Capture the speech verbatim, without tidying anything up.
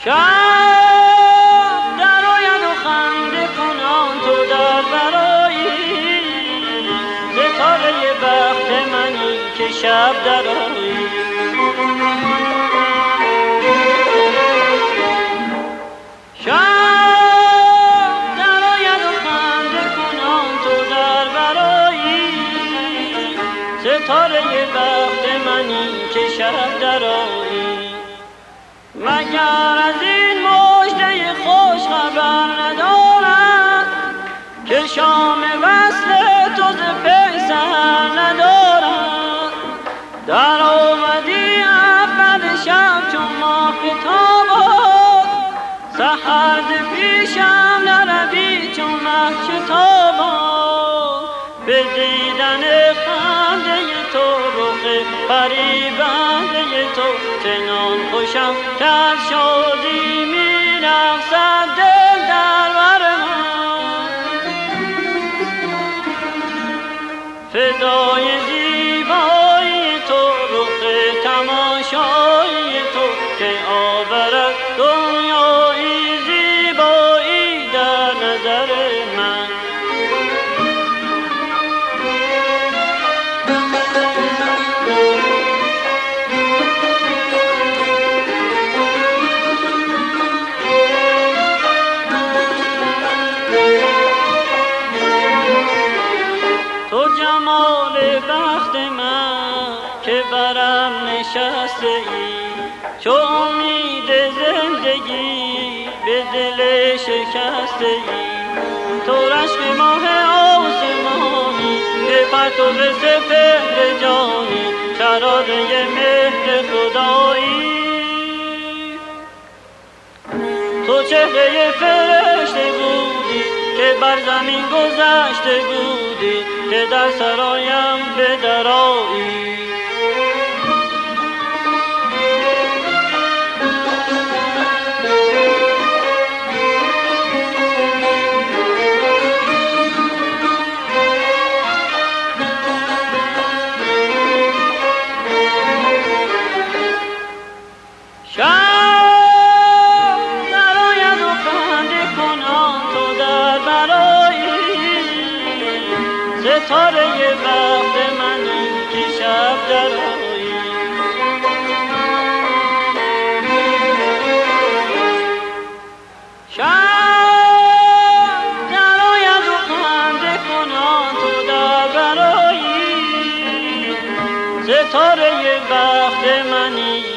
شب در آید و خنده کنان تو در برایی، ستاره بخت منی که شب در آیی. شب در آید و خنده کنان تو در برایی، ستاره بخت منی که شب در آیی. مگر از این مژده خوش خبر ندارد که شام وصل تو ز پی سر ندارد. در آمدی اول شب چون ماه تابان، سحر ز پیشم نروی چون مه شتابان. به دیدن خنده تو رخ فریبنده تو چنان خوشم که از شادی می رقصد دل در بر من. فدای زیبایی تو رخ تماشایی تو که آورد دنیایی زیبایی در نظر من. تو جمال بخت من که برم نشسته ای، چو امید زندگی به دل شکسته ای. تو رشک ماه آسمانی که پرتو سپهر جانی، شراره مهر خدایی. تو چهره فرشته بودی که بر زمین گذشته بودی که در سرایم به درآیی. ستاره بخت منی که شب در آیی. شب در آید و خنده کنان تو در برایی، ستاره بخت منی